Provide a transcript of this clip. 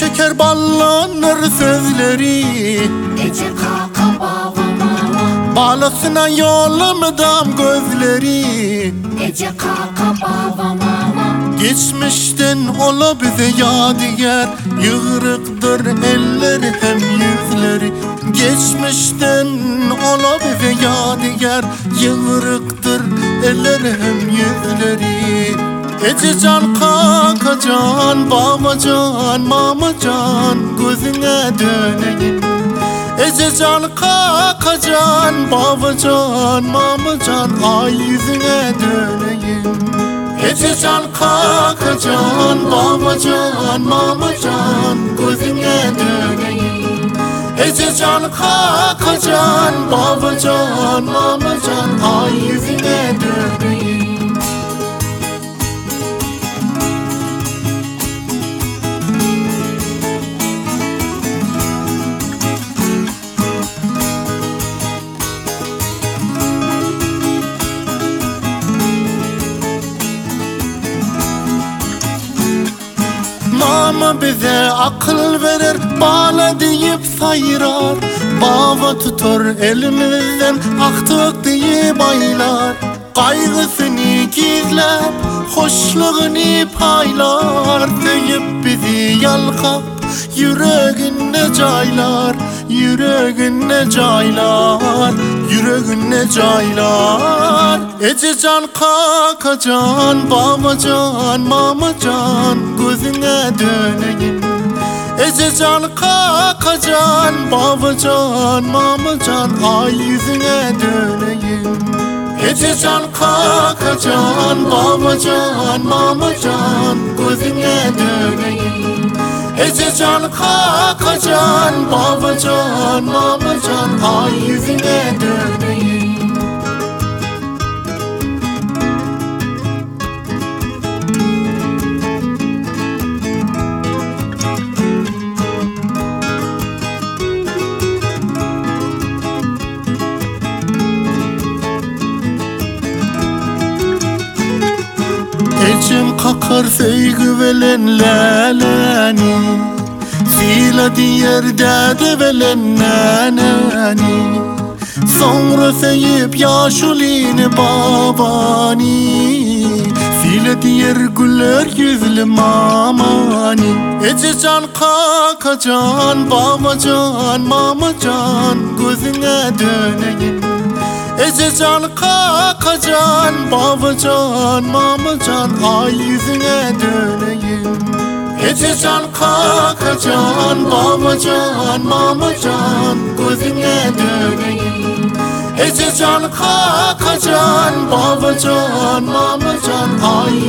şeker ballanır sözleri. Ece kaka baba mama, Bağlasına yolumdam gözleri. Ece kaka baba mama. Geçmişten ola bize yadigar, yığırıktır elleri hem yüzleri. Geçmişten ola bize yadigar, yığırıktır elleri hem yüzleri. Ececan, kakacan, babacan, mamacan, gözüne döneyim. Ececan, kakacan, babacan, mamacan, ay yüzüne döneyim. Ececan, kakacan, babacan, mamacan, gözüne döneyim. Ececan, kakacan, babacan, mamacan, ay yüzüne döneyim. Mama bize akıl verir, bağla deyip sayırar. Baba tutar elimizden, aktık deyip aylar. Kaygısını gizler, hoşluğunu paylar. Deyip bizi yalkap, yüreğine caylar. Yüreğine caylar, yüreğine caylar. Ececan, kakacan, babacan, mamacan, gözüne döneyim. Ececan, kakacan, babacan, mamacan, ay yüzüne döneyim. Ececan, kakacan, babacan, mamacan, gözüne döneyim. Ececan, kakacan, babacan, mamacan, ay yüzüne döneyim. Ecem kakar sevgi velen leleni, Zila diğer dede velen neneni. Sonra seyip yaşulini babani, Zila diğer güller yüzlü mamani. Ececan, kakacan, babacan, mamacan, gözüne döneyim. Ececan, kakacan, babacan, mamacan, ay yüzüne döneyim. Ececan, kakacan, babacan, mamacan, gözüne döneyim. Ececan, kakacan, babacan, mamacan, ay